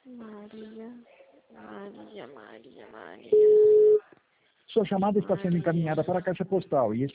Maria. Sua chamada está sendo encaminhada para a caixa postal e